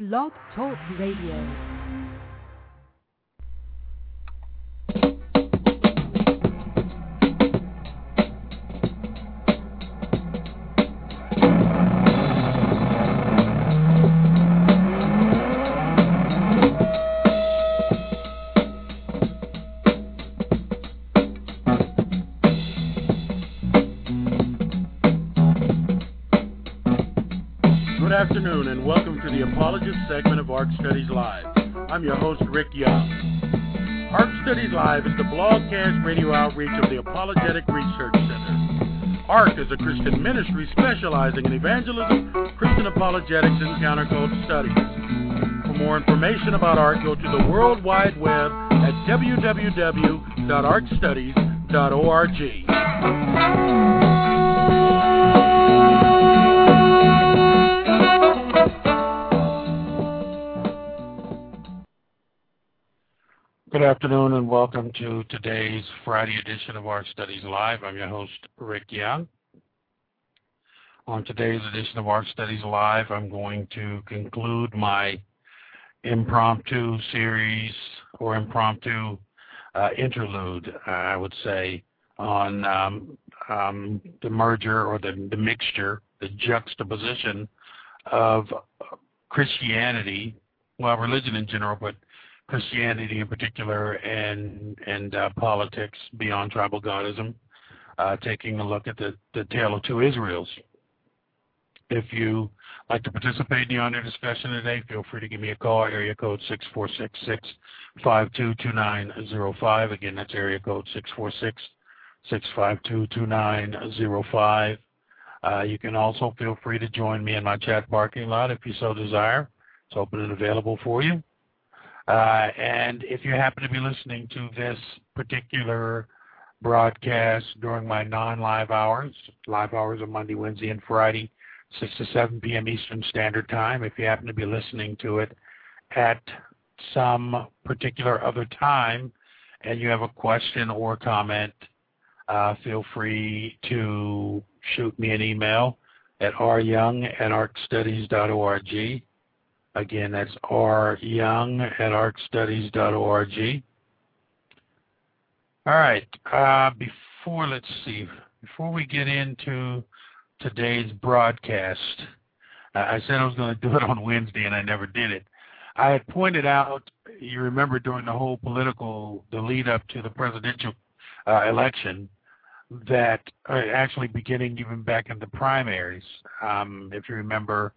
Blog Talk Radio. Good afternoon and welcome to the Apologist segment of ARC Studies Live. I'm your host, Rick Young. ARC Studies Live is the blogcast radio outreach of the Apologetic Research Center. ARC is a Christian ministry specializing in evangelism, Christian apologetics, and counterculture studies. For more information about ARC, go to the World Wide Web at www.arcstudies.org. Good afternoon and welcome to today's Friday edition of ARC Studies Live. I'm your host, Rick Young. On today's edition of ARC Studies Live, I'm going to conclude my impromptu series or impromptu interlude, I would say, on the merger or the mixture, the juxtaposition of Christianity, well, religion in general, but Christianity in particular, and politics beyond tribal godism, taking a look at the tale of two Israels. If you like to participate in the on-air discussion today, feel free to give me a call, area code 646-652-2905. Again, that's area code 646-652-2905. You can also feel free to join me in my chat parking lot if you so desire. It's open and available for you. And if you happen to be listening to this particular broadcast during my non-live hours, live hours are Monday, Wednesday, and Friday, 6 to 7 p.m. Eastern Standard Time. If you happen to be listening to it at some particular other time and you have a question or comment, feel free to shoot me an email at ryoung@arcstudies.org. Again, that's ryoung@arcstudies.org. All right. Before we get into today's broadcast, I said I was going to do it on Wednesday, and I never did it. I had pointed out, you remember during the lead up to the presidential election, that actually beginning even back in the primaries, if you remember,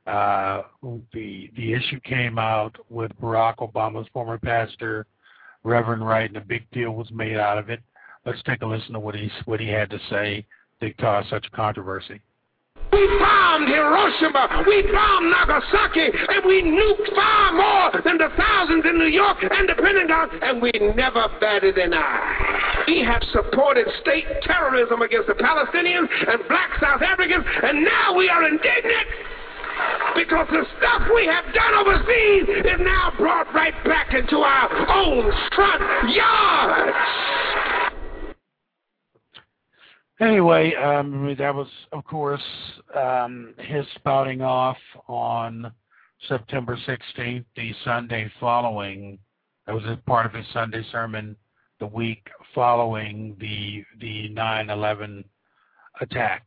the issue came out with Barack Obama's former pastor, Reverend Wright, and a big deal was made out of it. Let's take a listen to what he had to say that caused such controversy. We bombed Hiroshima, we bombed Nagasaki, and we nuked far more than the thousands in New York and the Pentagon, and we never batted an eye. We have supported state terrorism against the Palestinians and black South Africans, and now we are indignant because the stuff we have done overseas is now brought right back into our own front yards. Anyway, that was, of course, his spouting off on September 16th, the Sunday following. That was a part of his Sunday sermon the week following the 9/11 attack.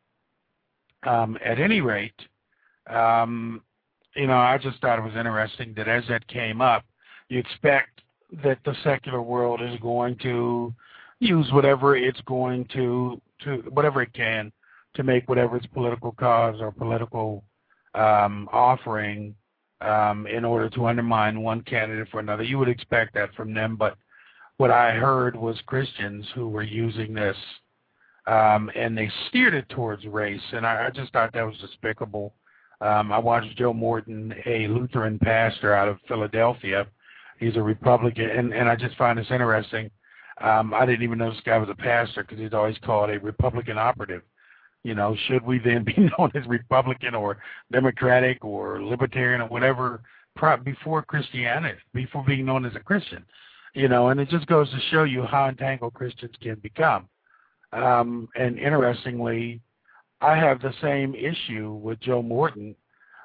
At any rate, I just thought it was interesting that as that came up, you expect that the secular world is going to use whatever it's going to whatever it can to make whatever its political cause or political offering in order to undermine one candidate for another. You would expect that from them, but what I heard was Christians who were using this and they steered it towards race, and I just thought that was despicable. I watched Joe Morton, a Lutheran pastor out of Philadelphia. He's a Republican, and I just find this interesting. I didn't even know this guy was a pastor because he's always called a Republican operative. Should we then be known as Republican or Democratic or Libertarian or whatever before Christianity, before being known as a Christian? And it just goes to show you how entangled Christians can become. And interestingly, I have the same issue with Joe Morton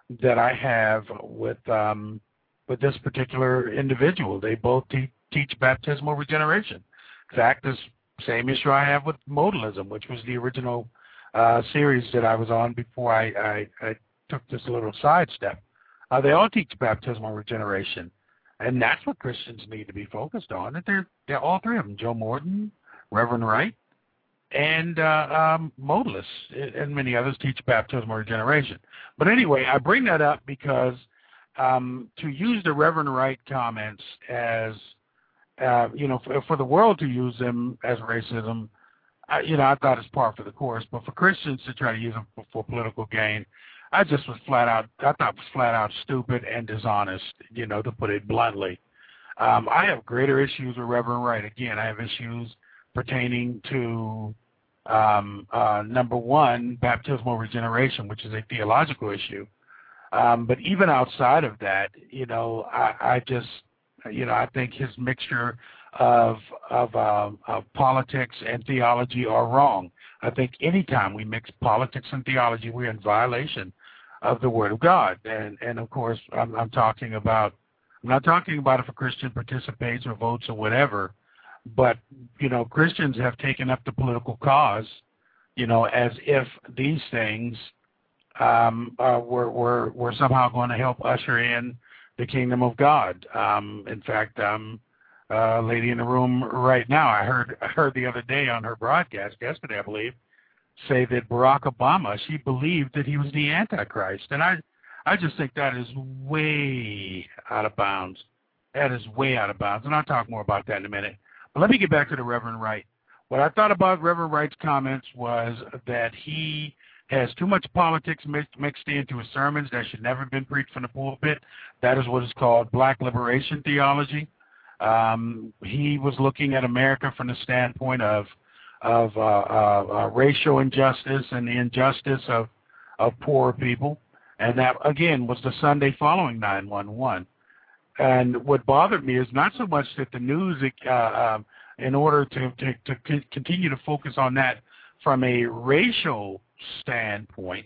that I have with this particular individual. They both teach baptismal regeneration. In fact, the same issue I have with modalism, which was the original series that I was on before I took this little sidestep. They all teach baptismal regeneration, and that's what Christians need to be focused on. That they're all three of them: Joe Morton, Reverend Wright, and modalists, and many others teach baptismal regeneration. But anyway, I bring that up because to use the Reverend Wright comments as for the world to use them as racism, I thought it's par for the course. But for Christians to try to use them for political gain, I thought was flat out stupid and dishonest, to put it bluntly. I have greater issues with Reverend Wright. Again, I have issues pertaining to, number one, baptismal regeneration, which is a theological issue. But even outside of that, I think his mixture of politics and theology are wrong. I think anytime we mix politics and theology, we're in violation of the Word of God. And of course, I'm not talking about if a Christian participates or votes or whatever, but Christians have taken up the political cause, as if these things were somehow going to help usher in the kingdom of God. In fact, a lady in the room right now, I heard the other day on her broadcast, yesterday I believe, say that Barack Obama, she believed that he was the Antichrist. And I just think that is way out of bounds. That is way out of bounds. And I'll talk more about that in a minute. But let me get back to the Reverend Wright. What I thought about Reverend Wright's comments was that he has too much politics mixed into his sermons that should never have been preached from the pulpit. That is what is called black liberation theology. He was looking at America from the standpoint of racial injustice and the injustice of poor people. And that, again, was the Sunday following 9/11. And what bothered me is not so much that the news, in order to continue to focus on that from a racial standpoint,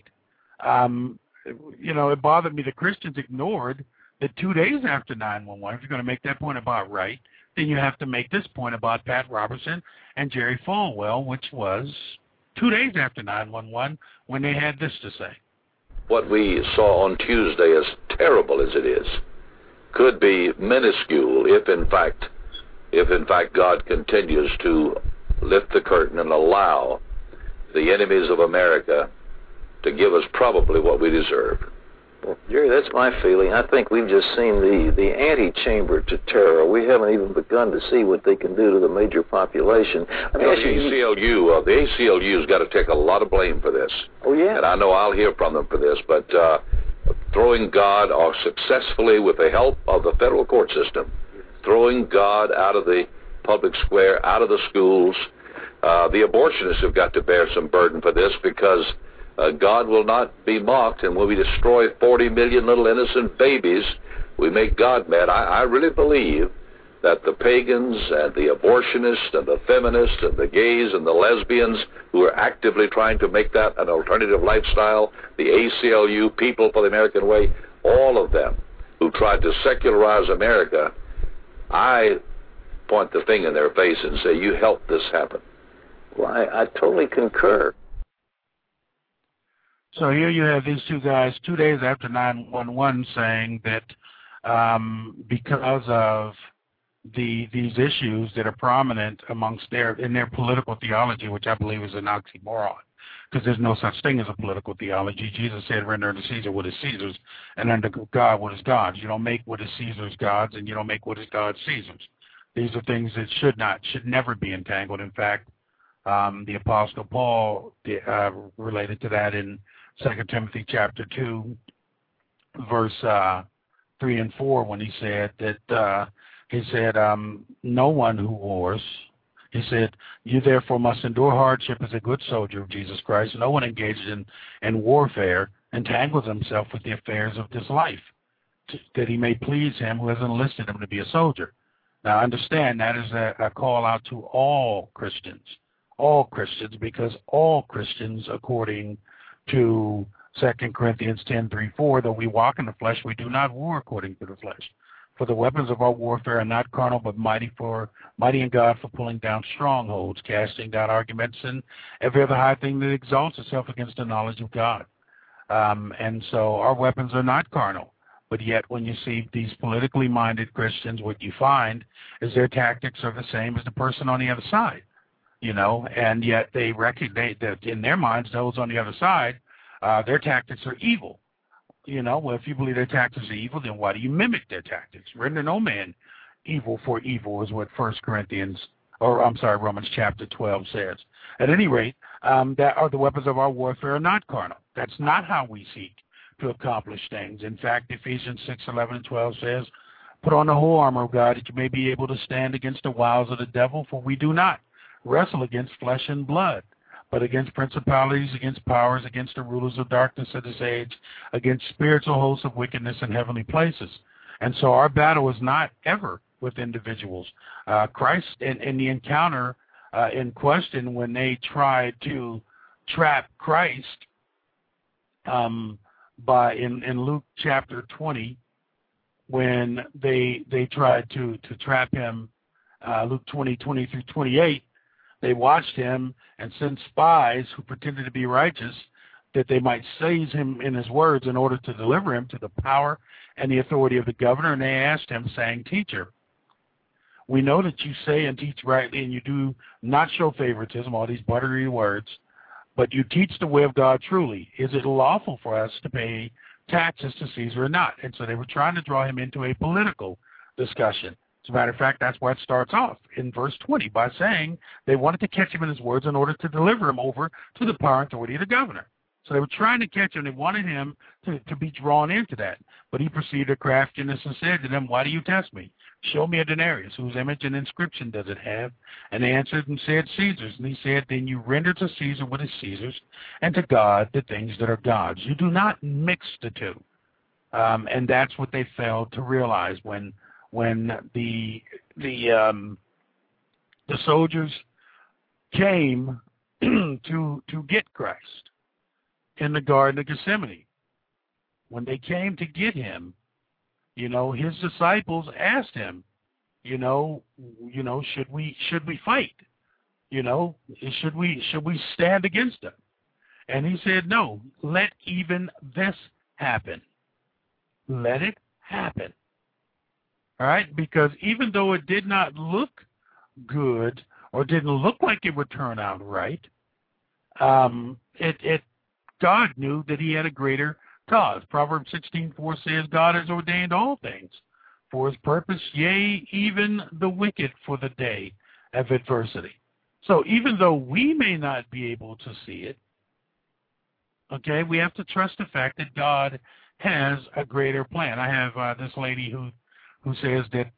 it bothered me that Christians ignored that 2 days after 9/11, if you're going to make that point about Wright, then you have to make this point about Pat Robertson and Jerry Falwell, which was 2 days after 9/11 when they had this to say. What we saw on Tuesday, as terrible as it is, could be minuscule if in fact God continues to lift the curtain and allow the enemies of America to give us probably what we deserve. Well, Jerry, that's my feeling. I think we've just seen the antechamber to terror. We haven't even begun to see what they can do to the major population. The ACLU's got to take a lot of blame for this. Oh, yeah. And I know I'll hear from them for this, but throwing God, or successfully with the help of the federal court system, throwing God out of the public square, out of the schools. The abortionists have got to bear some burden for this, because God will not be mocked, and when we destroy 40 million little innocent babies, we make God mad. I really believe that the pagans and the abortionists and the feminists and the gays and the lesbians who are actively trying to make that an alternative lifestyle, the ACLU, People for the American Way, all of them who tried to secularize America, I point the finger in their face and say, you helped this happen. Well, I totally concur. So here you have these two guys 2 days after 9/11 saying that because of these issues that are prominent amongst in their political theology, which I believe is an oxymoron, because there's no such thing as a political theology. Jesus said, render unto Caesar what is Caesar's, and unto God what is God's. You don't make what is Caesar's God's, and you don't make what is God's Caesar's. These are things that should never be entangled. In fact, the Apostle Paul related to that in 2 Timothy chapter 2, verse 3 and 4, when he said that no one who wars, he said, you therefore must endure hardship as a good soldier of Jesus Christ. No one engaged in warfare entangles himself with the affairs of this life, that he may please him who has enlisted him to be a soldier. Now understand that is a call out to all Christians, because all Christians, according to 2 Corinthians 10:3-4, though we walk in the flesh, we do not war according to the flesh. For the weapons of our warfare are not carnal, but mighty in God for pulling down strongholds, casting down arguments, and every other high thing that exalts itself against the knowledge of God. And so our weapons are not carnal. But yet when you see these politically minded Christians, what you find is their tactics are the same as the person on the other side, and yet they recognize that in their minds, those on the other side, their tactics are evil. Well, if you believe their tactics are evil, then why do you mimic their tactics? Render no man evil for evil is what Romans chapter 12 says. At any rate, that are the weapons of our warfare are not carnal. That's not how we seek to accomplish things. In fact, Ephesians 6:11-12 says, put on the whole armor of God that you may be able to stand against the wiles of the devil, for we do not wrestle against flesh and blood, but against principalities, against powers, against the rulers of darkness of this age, against spiritual hosts of wickedness in heavenly places. And so our battle is not ever with individuals. Christ, in the encounter in question, when they tried to trap Christ, in Luke chapter 20, when they tried to trap him, Luke 20:20-28, they watched him and sent spies who pretended to be righteous that they might seize him in his words in order to deliver him to the power and the authority of the governor. And they asked him, saying, Teacher, we know that you say and teach rightly, and you do not show favoritism, all these buttery words, but you teach the way of God truly. Is it lawful for us to pay taxes to Caesar or not? And so they were trying to draw him into a political discussion. As a matter of fact, that's why it starts off in verse 20 by saying they wanted to catch him in his words in order to deliver him over to the power and authority of the governor. So they were trying to catch him. They wanted him to be drawn into that. But he perceived their craftiness and said to them, why do you test me? Show me a denarius. Whose image and inscription does it have? And they answered and said, Caesar's. And he said, then you render to Caesar what is Caesar's, and to God the things that are God's. You do not mix the two. And that's what they failed to realize when the soldiers came to get Christ in the Garden of Gethsemane. When they came to get him, his disciples asked him, should we fight? Should we stand against them? And he said, no, let even this happen. Let it happen. All right? Because even though it did not look good or didn't look like it would turn out right, God knew that he had a greater cause. Proverbs 16:4 says, God has ordained all things for his purpose, yea, even the wicked for the day of adversity. So even though we may not be able to see it, okay, we have to trust the fact that God has a greater plan. I have this lady who says that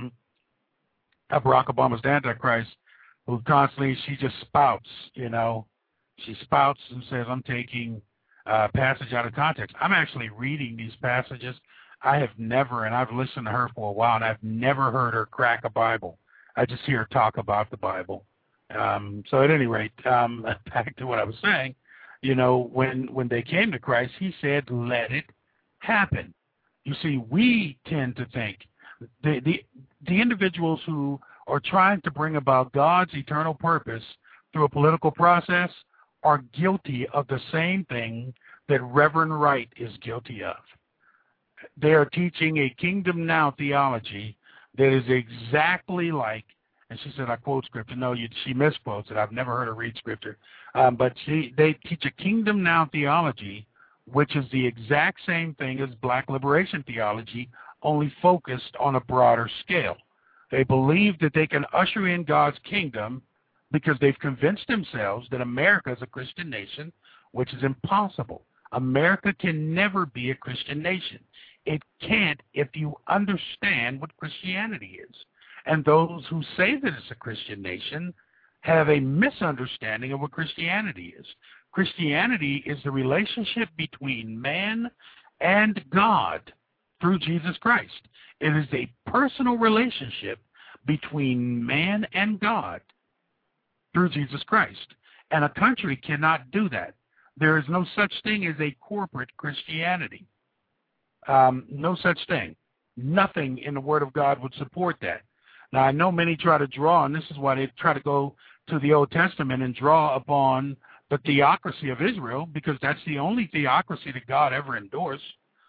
Barack Obama's the Antichrist, who constantly, she just spouts, she spouts and says, I'm taking passage out of context. I'm actually reading these passages. I have never, and I've listened to her for a while, and I've never heard her crack a Bible. I just hear her talk about the Bible. So at any rate, back to what I was saying, when they came to Christ, he said, let it happen. You see, we tend to think the individuals who are trying to bring about God's eternal purpose through a political process are guilty of the same thing that Reverend Wright is guilty of. They are teaching a kingdom now theology that is exactly like, and she said, I quote scripture. No, she misquotes it. I've never heard her read scripture. But they teach a kingdom now theology, which is the exact same thing as black liberation theology, only focused on a broader scale. They believe that they can usher in God's kingdom because they've convinced themselves that America is a Christian nation, which is impossible. America can never be a Christian nation. It can't if you understand what Christianity is. And those who say that it's a Christian nation have a misunderstanding of what Christianity is. Christianity is the relationship between man and God through Jesus Christ. It is a personal relationship between man and God through Jesus Christ. And a country cannot do that. There is no such thing as a corporate Christianity. No such thing. Nothing in the Word of God would support that. Now, I know many try to draw, and this is why they try to go to the Old Testament and draw upon the theocracy of Israel, because that's the only theocracy that God ever endorsed.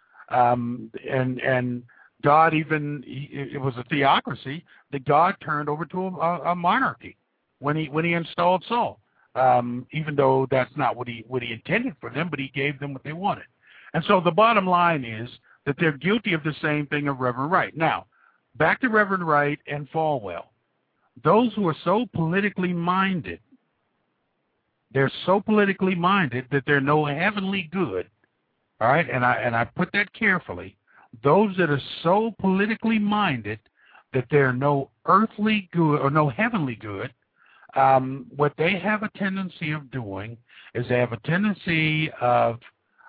And God even, it was a theocracy that God turned over to a monarchy when he installed Saul. Even though that's not what he intended for them, but he gave them what they wanted. And so the bottom line is that they're guilty of the same thing of Reverend Wright. Now, back to Reverend Wright and Falwell. Those who are so politically minded, they're so politically minded that they're no heavenly good. All right, and I put that carefully. Those that are so politically minded that they're no earthly good or no heavenly good, what they have a tendency of doing is they have a tendency of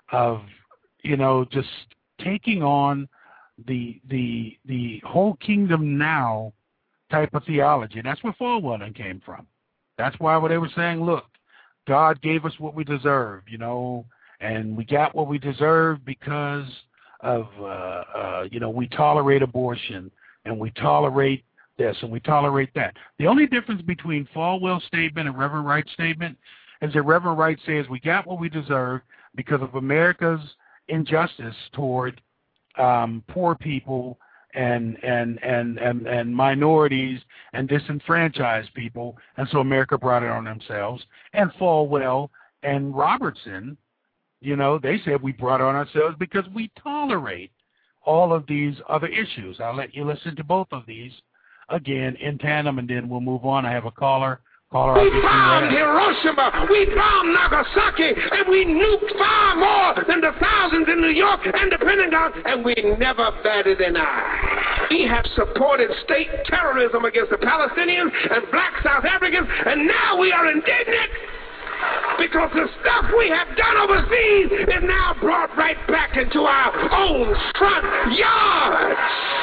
just taking on the whole kingdom now type of theology. And that's where Falwell came from. That's why they were saying, look, God gave us what we deserve, and we got what we deserve because of, we tolerate abortion, and we tolerate this, and we tolerate that. The only difference between Falwell's statement and Reverend Wright's statement is that Reverend Wright says we got what we deserve because of America's injustice toward poor people and minorities and disenfranchised people, and so America brought it on themselves. And Falwell and Robertson, they said we brought it on ourselves because we tolerate all of these other issues. I'll let you listen to both of these again in tandem, and then we'll move on. I have a caller. We bombed Hiroshima, we bombed Nagasaki, and we nuked far more than the thousands in New York and the Pentagon, and we never batted an eye. We have supported state terrorism against the Palestinians and black South Africans, and now we are indignant because the stuff we have done overseas is now brought right back into our own front yards.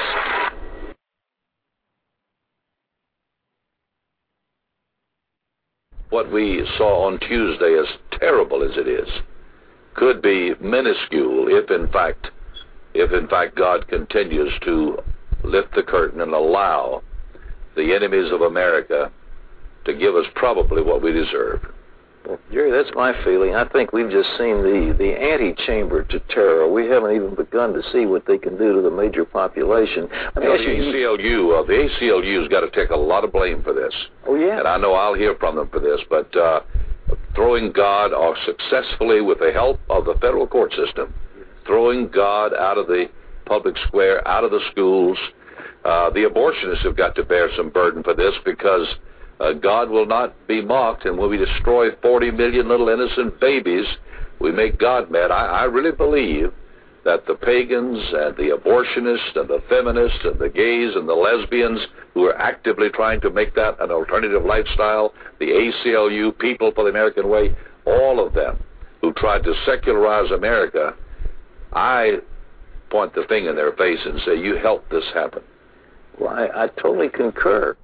What we saw on Tuesday, as terrible as it is, could be minuscule if in fact God continues to lift the curtain and allow the enemies of America to give us probably what we deserve. Well, Jerry, that's my feeling. I think we've just seen the antechamber to terror. We haven't even begun to see what they can do to the major population. The ACLU's got to take a lot of blame for this. Oh, yeah. And I know I'll hear from them for this, but throwing God successfully, with the help of the federal court system, throwing God out of the public square, out of the schools. The abortionists have got to bear some burden for this, because God will not be mocked, and when we destroy 40 million little innocent babies, we make God mad. I really believe that the pagans and the abortionists and the feminists and the gays and the lesbians who are actively trying to make that an alternative lifestyle, the ACLU, People for the American Way, all of them who tried to secularize America, I point the finger in their face and say, you helped this happen. Well, I totally concur.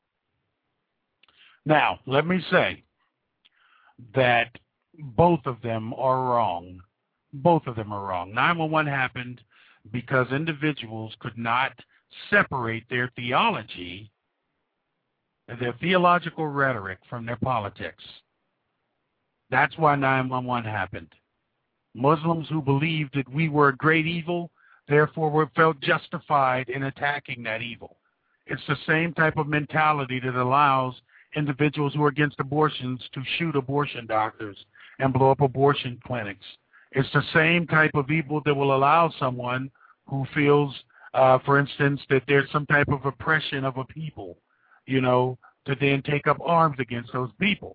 Now, let me say that both of them are wrong. Both of them are wrong. 9/11 happened because individuals could not separate their theology, their theological rhetoric, from their politics. That's why 9/11 happened. Muslims who believed that we were a great evil, therefore felt justified in attacking that evil. It's the same type of mentality that allows individuals who are against abortions to shoot abortion doctors and blow up abortion clinics. It's the same type of evil that will allow someone who feels, for instance, that there's some type of oppression of a people, to then take up arms against those people.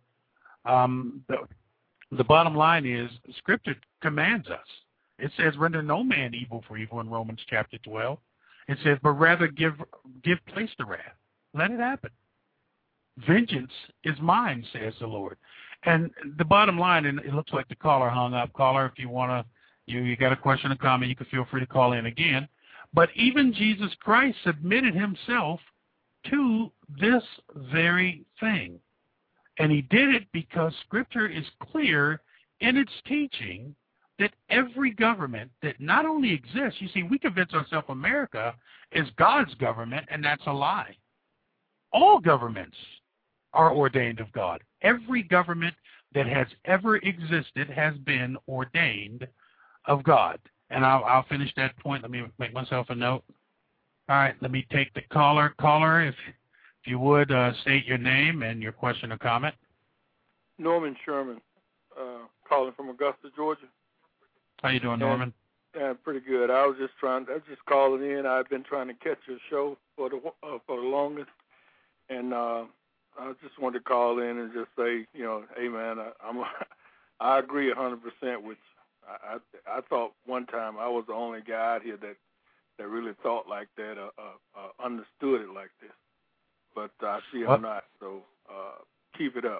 The bottom line is, Scripture commands us. It says, render no man evil for evil in Romans chapter 12. It says, but rather give place to wrath. Let it happen. Vengeance is mine, says the Lord. And the bottom line, and it looks like the caller hung up. Caller, if you want to, you got a question or comment, you can feel free to call in again. But even Jesus Christ submitted himself to this very thing. And he did it because Scripture is clear in its teaching that every government that not only exists, you see, we convince ourselves America is God's government, and that's a lie. All governments are ordained of God. Every government that has ever existed has been ordained of God. And I'll finish that point. Let me make myself a note. All right, let me take the caller. Caller, if you would, state your name and your question or comment. Norman Sherman, calling from Augusta, Georgia. How you doing, Norman? Yeah, pretty good. I was just calling in. I've been trying to catch your show for the longest, and I just wanted to call in and just say, hey man, I agree 100% with you. I thought one time I was the only guy out here that really thought like that, understood it like this, but I see I'm not. So keep it up.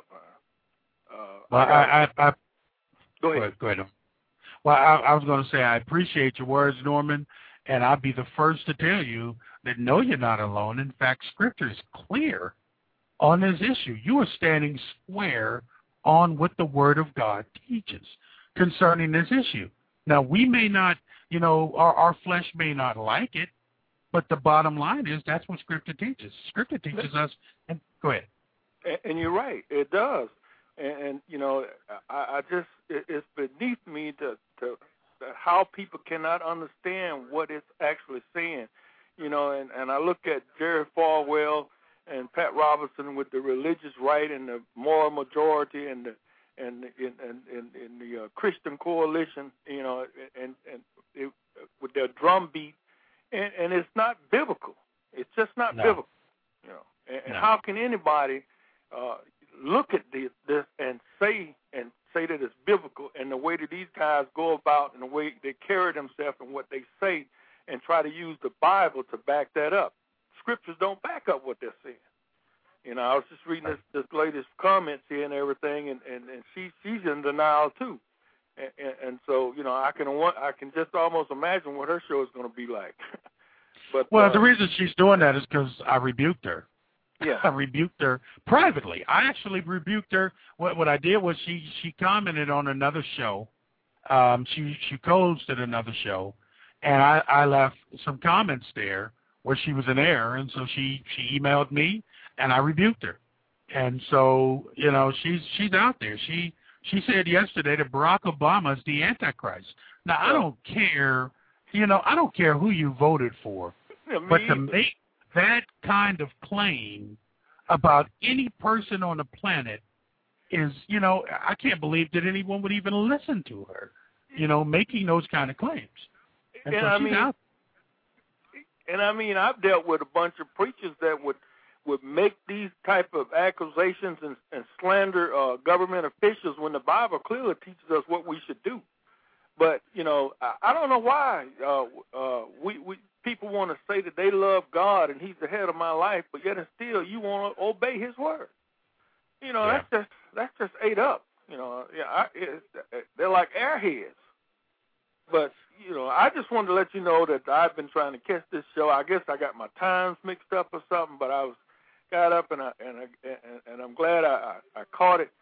Go ahead. Go ahead. Well, I was going to say I appreciate your words, Norman, and I'll be the first to tell you that no, you're not alone. In fact, Scripture is clear on this issue. You are standing square on what the Word of God teaches concerning this issue. Now, we may not, our flesh may not like it, but the bottom line is that's what Scripture teaches. Scripture teaches us, and go ahead. And you're right, it does. And I just, it's beneath me to how people cannot understand what it's actually saying, and I look at Jerry Falwell and Pat Robertson with the religious right and the moral majority and the Christian coalition, with their drum beat, and it's not biblical. It's just not biblical, And how can anybody look at this and say that it's biblical, and the way that these guys go about and the way they carry themselves and what they say, and try to use the Bible to back that up? Scriptures don't back up what they're saying. I was just reading this latest comments here and everything, and she's in denial too, and so I can just almost imagine what her show is going to be like. But the reason she's doing that is because I rebuked her. Yeah, I rebuked her privately. I actually rebuked her. What I did was she commented on another show. She co-hosted another show, and I left some comments there where she was in error, and so she emailed me, and I rebuked her. And so she's out there. She said yesterday that Barack Obama is the Antichrist. Now I don't care. I don't care who you voted for, but to make that kind of claim about any person on the planet is, I can't believe that anyone would even listen to her, making those kind of claims. And so she's out. And I've dealt with a bunch of preachers that would make these type of accusations and slander government officials when the Bible clearly teaches us what we should do. But, I don't know why we people want to say that they love God and He's the head of my life, but yet and still you want to obey His word. That's just ate up. They're like airheads. But I just wanted to let you know that I've been trying to catch this show. I guess I got my times mixed up or something, but I got up and I'm glad I caught it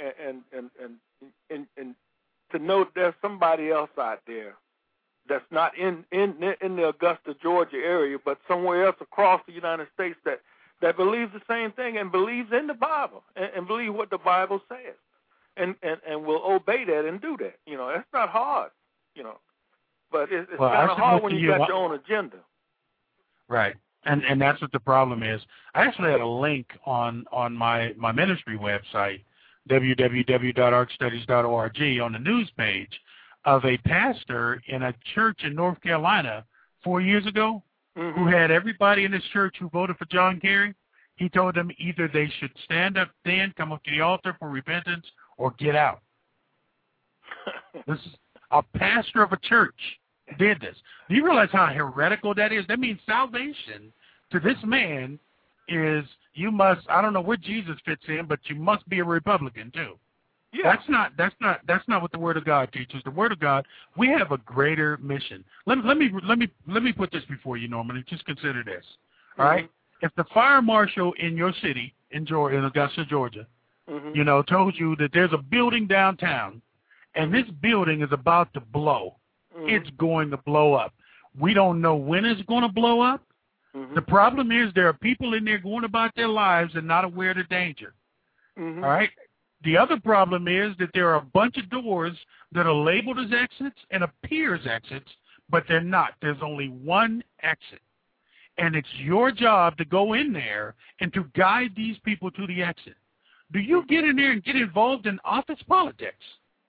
and to know that there's somebody else out there that's not in the Augusta, Georgia area, but somewhere else across the United States that believes the same thing and believes in the Bible and believe what the Bible says and will obey that and do that. It's not hard, but it's kind of hard when you got your own agenda. Right. And that's what the problem is. I actually had a link on my ministry website, www.arkstudies.org, on the news page of a pastor in a church in North Carolina 4 years ago who had everybody in his church who voted for John Kerry. He told them either they should stand up then, come up to the altar for repentance, or get out. This is a pastor of a church did this. Do you realize how heretical that is? That means salvation to this man is you must, I don't know where Jesus fits in, but you must be a Republican too. Yeah. That's not what the Word of God teaches. The Word of God, we have a greater mission. Let me put this before you, Norman, and just consider this. All right? If the fire marshal in your city, in Augusta, Georgia, told you that there's a building downtown and this building is about to blow. It's going to blow up. We don't know when it's going to blow up. The problem is there are people in there going about their lives and not aware of the danger. All right? The other problem is that there are a bunch of doors that are labeled as exits and appear as exits, but they're not. There's only one exit. And it's your job to go in there and to guide these people to the exit. Do you get in there and get involved in office politics?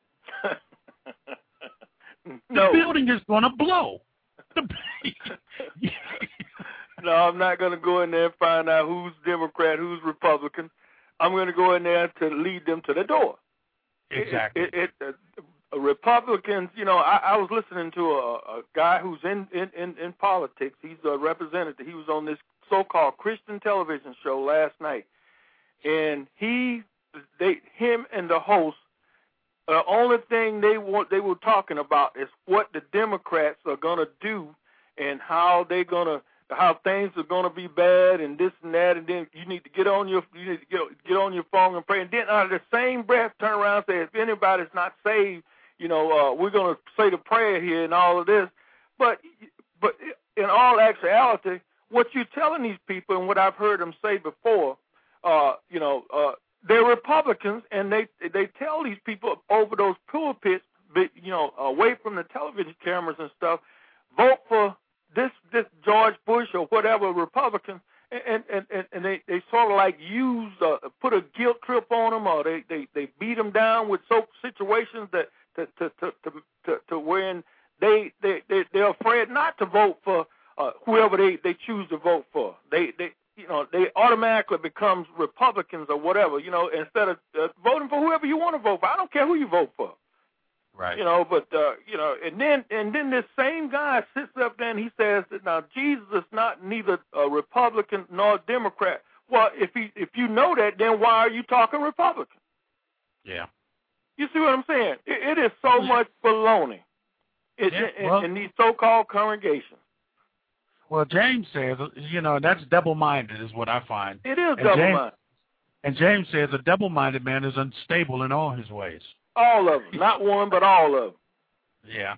No. The building is going to blow. No, I'm not going to go in there and find out who's Democrat, who's Republican. I'm going to go in there to lead them to the door. Exactly. Republicans, I was listening to a guy who's in politics. He's a representative. He was on this so-called Christian television show last night. And him and the host, the only thing they were talking about is what the Democrats are going to do and how things are going to be bad and this and that, and then you need to get on your phone and pray, and then out of the same breath turn around and say, if anybody's not saved, we're going to say the prayer here and all of this. But in all actuality, what you're telling these people and what I've heard them say before, they're Republicans, and they tell these people over those pulpits, away from the television cameras and stuff, vote for this George Bush or whatever Republican, and they sort of like put a guilt trip on them, or they beat them down with situations that to when they're afraid not to vote for whoever they choose to vote for. They automatically becomes Republicans or whatever, instead of voting for whoever you want to vote for. I don't care who you vote for. Right. And then this same guy sits up there and he says that now Jesus is neither a Republican nor a Democrat. Well, if you know that, then why are you talking Republican? Yeah. You see what I'm saying? It is so much baloney in these so-called congregations. Well, James says, that's double-minded is what I find. It is double-minded. And James says a double-minded man is unstable in all his ways. All of them. Not one, but all of them. Yeah.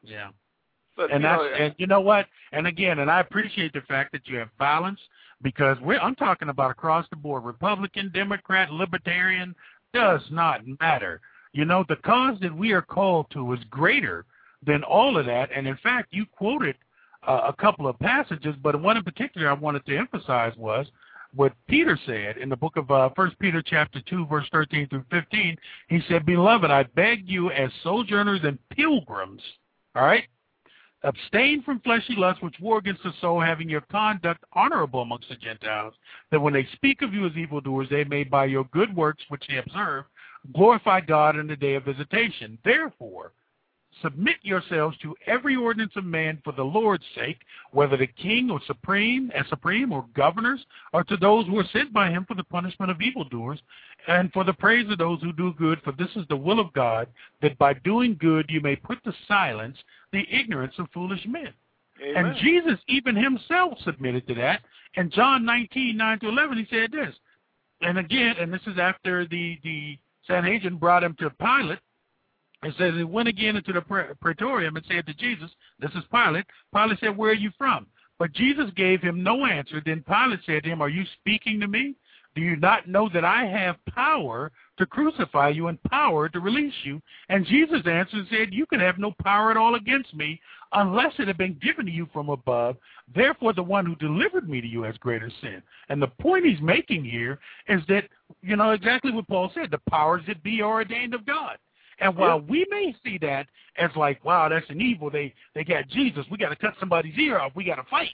But, and you know what? And again, and I appreciate the fact that you have balance, because I'm talking about across the board, Republican, Democrat, Libertarian, does not matter. The cause that we are called to is greater than all of that. And in fact, you quoted a couple of passages, but one in particular I wanted to emphasize was what Peter said in the book of 1 Peter chapter 2, verse 13 through 15. He said, "Beloved, I beg you as sojourners and pilgrims," all right, "abstain from fleshly lusts which war against the soul, having your conduct honorable amongst the Gentiles, that when they speak of you as evildoers, they may by your good works which they observe glorify God in the day of visitation. Therefore, submit yourselves to every ordinance of man for the Lord's sake, whether the king or supreme or governors, or to those who are sent by him for the punishment of evildoers, and for the praise of those who do good, for this is the will of God, that by doing good you may put to silence the ignorance of foolish men." Amen. And Jesus even himself submitted to that. In John 19, 9-11, he said this. And again, and this is after the Sanhedrin brought him to Pilate. It says he went again into the praetorium and said to Jesus, this is Pilate. Pilate said, "Where are you from?" But Jesus gave him no answer. Then Pilate said to him, "Are you speaking to me? Do you not know that I have power to crucify you and power to release you?" And Jesus answered and said, "You can have no power at all against me unless it had been given to you from above. Therefore, the one who delivered me to you has greater sin." And the point he's making here is that, exactly what Paul said, the powers that be are ordained of God. And while we may see that as like, wow, that's an evil, they got Jesus, we got to cut somebody's ear off, we got to fight,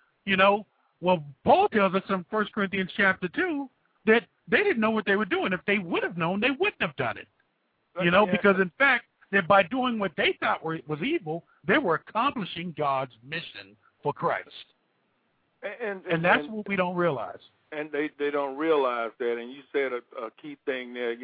well, Paul tells us in 1 Corinthians chapter 2 that they didn't know what they were doing. If they would have known, they wouldn't have done it, because in fact, that by doing what they thought was evil, they were accomplishing God's mission for Christ. And that's what we don't realize. And they don't realize that. And you said a key thing there.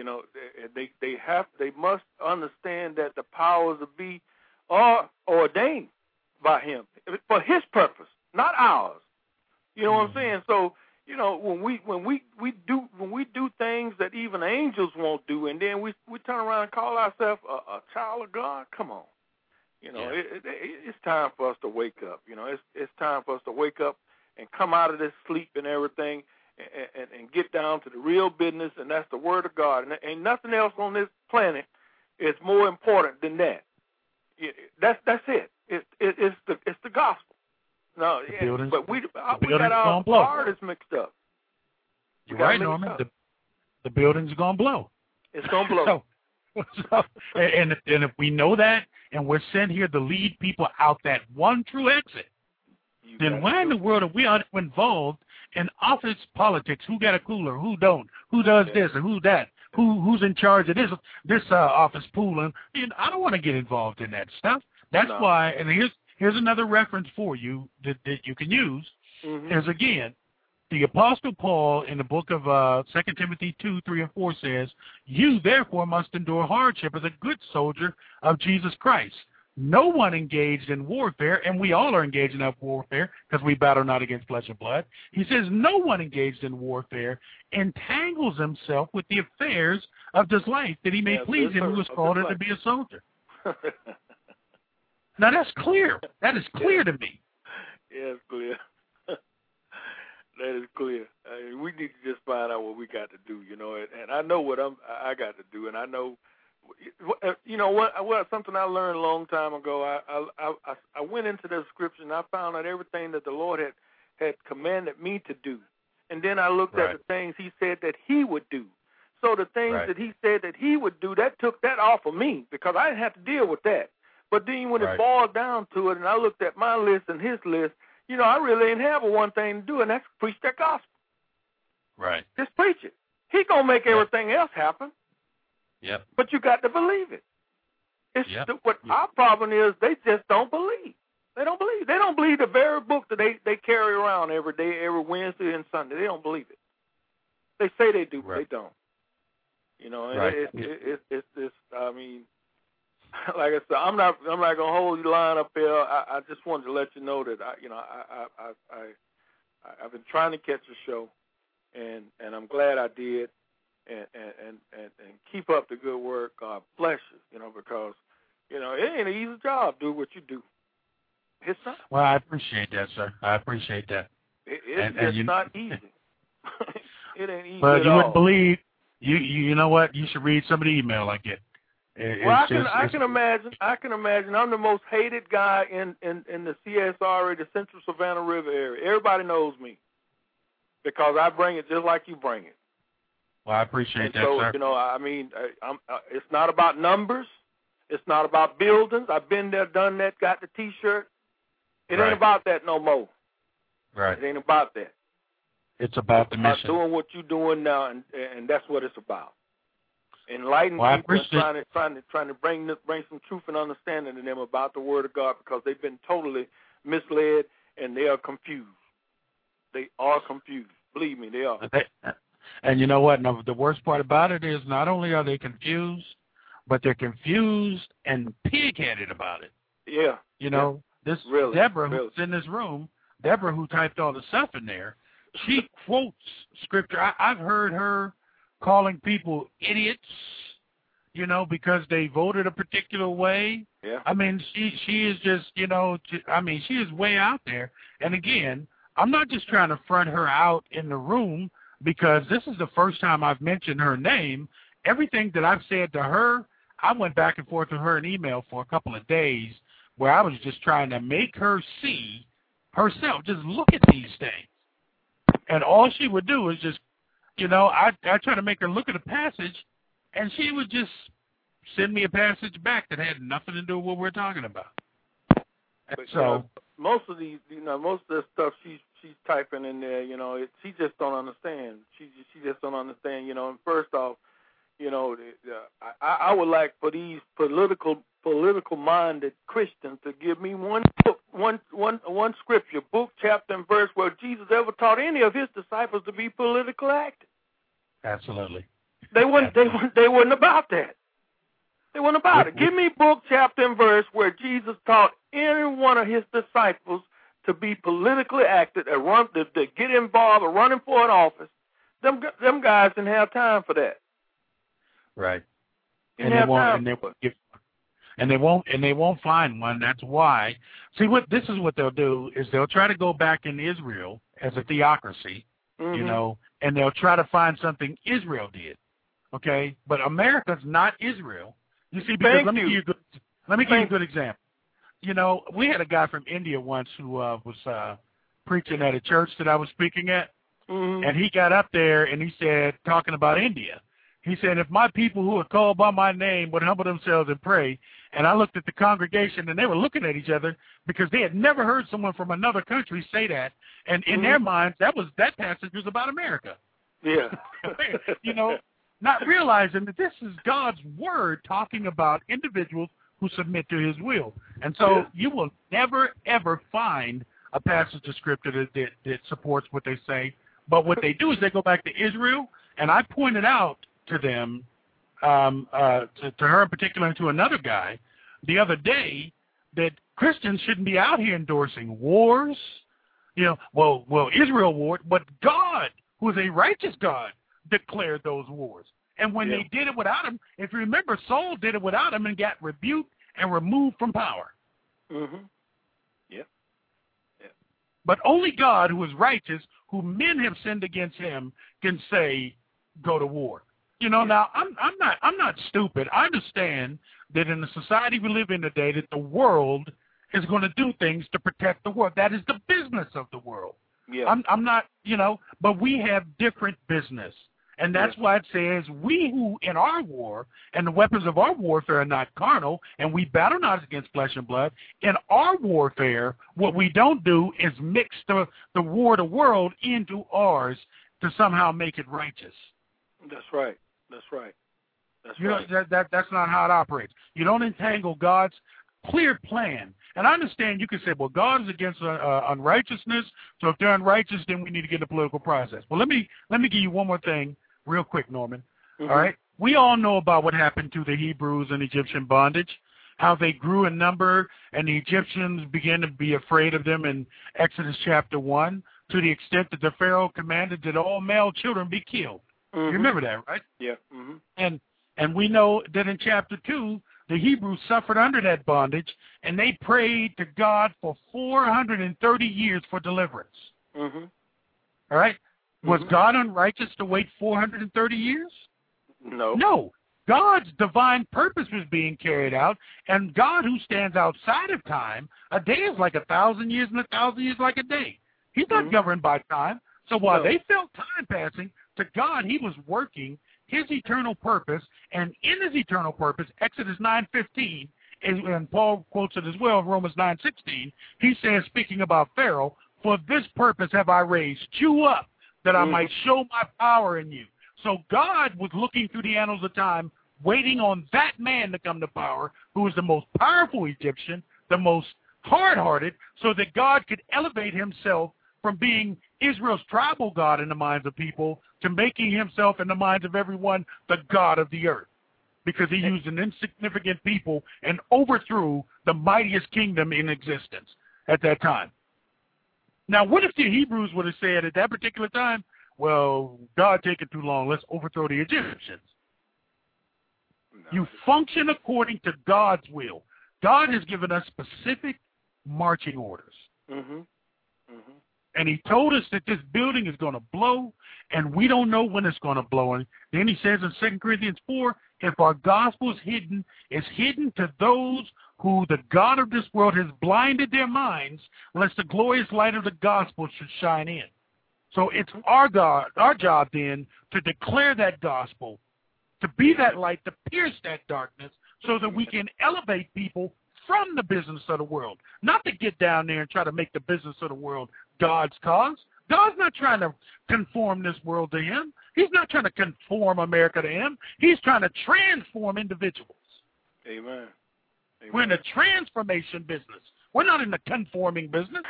They must understand that the powers of be are ordained by Him for His purpose, not ours. You know what I'm saying? So You know, when we do things that even angels won't do, and then we turn around and call ourselves a child of God. Come on, you know, it's time for us to wake up. You know, it's time for us to wake up and come out of this sleep and everything, and get down to the real business, and that's the Word of God. And ain't nothing else on this planet is more important than that. That's it. It's the gospel. No, but we got our priorities mixed up. You're right, Norman. The building's gonna blow. It's gonna blow. And if we know that, and we're sent here to lead people out that one true exit, then why in the world are we involved in office politics? Who got a cooler? Who don't? Who does this or who that? Who's in charge of this office pool? And I don't want to get involved in that stuff. That's why. And here's another reference for you that you can use. Is again, the Apostle Paul in the book of 2 Timothy 2, 3, and 4 says, "You therefore must endure hardship as a good soldier of Jesus Christ." No one engaged in warfare, and we all are engaged in that warfare because we battle not against flesh and blood. He says no one engaged in warfare entangles himself with the affairs of this life, that he may please him who has called him to be a soldier. Now that's clear. That is clear to me. Yeah, it's clear. That is clear. We need to just find out what we got to do, you know. And I know what I got to do, and I know, you know what something I learned a long time ago. I went into the scripture and I found out everything that the Lord had commanded me to do, and then I looked at the things He said that He would do. So the things that He said that He would do, that took that off of me because I didn't have to deal with that. But then when it boiled down to it, and I looked at my list and His list, you know, I really didn't have one thing to do, and that's preach that gospel. Right. Just preach it. He gonna make everything else happen. Yep. But you got to believe it. It's what our problem is. They just don't believe. They don't believe. They don't believe the very book that they carry around every day, every Wednesday and Sunday. They don't believe it. They say they do, but they don't. You know, it's. I mean, like I said, I'm not gonna hold you line up there. I just wanted to let you know that I've been trying to catch the show, and I'm glad I did. And keep up the good work. God bless you. You know, because it ain't an easy job. Do what you do. It's not. Well, I appreciate that, sir. I appreciate that. It's not easy. It ain't easy. But at you all. wouldn't believe. You know what? You should read some of the email I get. I can imagine. I'm the most hated guy in the CSRA, the Central Savannah River area. Everybody knows me because I bring it just like you bring it. Well, I appreciate that, so, sir. You know, I mean, it's not about numbers. It's not about buildings. I've been there, done that, got the T-shirt. It ain't about that no more. Right. It ain't about that. It's about the mission. Doing what you're doing now, and that's what it's about. Enlightening people and trying to bring some truth and understanding to them about the Word of God, because they've been totally misled and they are confused. They are confused. Believe me, they are. And you know what? Now, the worst part about it is not only are they confused, but they're confused and pig-headed about it. Yeah. You know, this really, Deborah who's in this room, Deborah who typed all the stuff in there, she quotes scripture. I've heard her calling people idiots, you know, because they voted a particular way. Yeah. I mean, she is just, you know, she is way out there. And again, I'm not just trying to front her out in the room, because this is the first time I've mentioned her name. Everything that I've said to her, I went back and forth with her in email for a couple of days where I was just trying to make her see herself, just look at these things. And all she would do is just, you know, I try to make her look at a passage, and she would just send me a passage back that had nothing to do with what we're talking about. But, so most of these, most of the stuff she's typing in there, she just don't understand. She just don't understand, And first off, I would like for these political-minded Christians to give me one book, one scripture, book, chapter, and verse where Jesus ever taught any of His disciples to be politically active. Absolutely. They weren't about that. They weren't about it. Give me book, chapter, and verse where Jesus taught any one of His disciples to be politically active, to get involved or running for an office, them guys didn't have time for that. Right. And they won't find one. That's why. See, this is what they'll do is they'll try to go back in Israel as a theocracy, you know, and they'll try to find something Israel did. Okay, but America's not Israel. You see, because let me give you a good example. You know, we had a guy from India once who was preaching at a church that I was speaking at, and he got up there and he said, talking about India, he said, if my people who are called by my name would humble themselves and pray, and I looked at the congregation and they were looking at each other because they had never heard someone from another country say that, and in their minds that passage was about America. Yeah. You know, not realizing that this is God's word talking about individuals who submit to his will. And so you will never, ever find a passage of scripture that supports what they say. But what they do is they go back to Israel, and I pointed out to them, to her in particular and to another guy the other day, that Christians shouldn't be out here endorsing wars. You know, well, Israel warred, but God, who is a righteous God, declared those wars. And when they did it without him, if you remember, Saul did it without him and got rebuked and removed from power. Yep. But only God, who is righteous, who men have sinned against him, can say, go to war. You know, now I'm not stupid. I understand that in the society we live in today, that the world is going to do things to protect the world. That is the business of the world. Yeah. I'm not, you know, but we have different business. And that's why it says, we who in our war, and the weapons of our warfare are not carnal, and we battle not against flesh and blood. In our warfare, what we don't do is mix the war of the world into ours to somehow make it righteous. That's right. That's not how it operates. You don't entangle God's clear plan. And I understand you can say, well, God is against unrighteousness, so if they're unrighteous, then we need to get the political process. Well, let me give you one more thing real quick, Norman. All right? We all know about what happened to the Hebrews in Egyptian bondage, how they grew in number, and the Egyptians began to be afraid of them in Exodus chapter 1, to the extent that the Pharaoh commanded that all male children be killed. You remember that, right? Yeah. And we know that in chapter 2, the Hebrews suffered under that bondage, and they prayed to God for 430 years for deliverance. All right? Was God unrighteous to wait 430 years? No. No. God's divine purpose was being carried out, and God, who stands outside of time, a day is like 1,000 years, and 1,000 years like a day. He's not governed by time. So while they felt time passing, to God, he was working his eternal purpose, and in his eternal purpose, Exodus 9:15, and Paul quotes it as well, Romans 9:16, he says, speaking about Pharaoh, for this purpose have I raised you up, that I might show my power in you. So God was looking through the annals of time, waiting on that man to come to power, who was the most powerful Egyptian, the most hard-hearted, so that God could elevate himself from being Israel's tribal God in the minds of people to making himself in the minds of everyone the God of the earth, because he used an insignificant people and overthrew the mightiest kingdom in existence at that time. Now, what if the Hebrews would have said at that particular time, well, God taking too long, let's overthrow the Egyptians? No. You function according to God's will. God has given us specific marching orders. And he told us that this building is going to blow, and we don't know when it's going to blow. And then he says in 2 Corinthians 4, if our gospel is hidden to those who the God of this world has blinded their minds, lest the glorious light of the gospel should shine in. So it's our job then to declare that gospel, to be that light, to pierce that darkness, so that we can elevate people from the business of the world, not to get down there and try to make the business of the world God's cause. God's not trying to conform this world to him. He's not trying to conform America to him. He's trying to transform individuals. Amen. We're in the transformation business. We're not in the conforming business.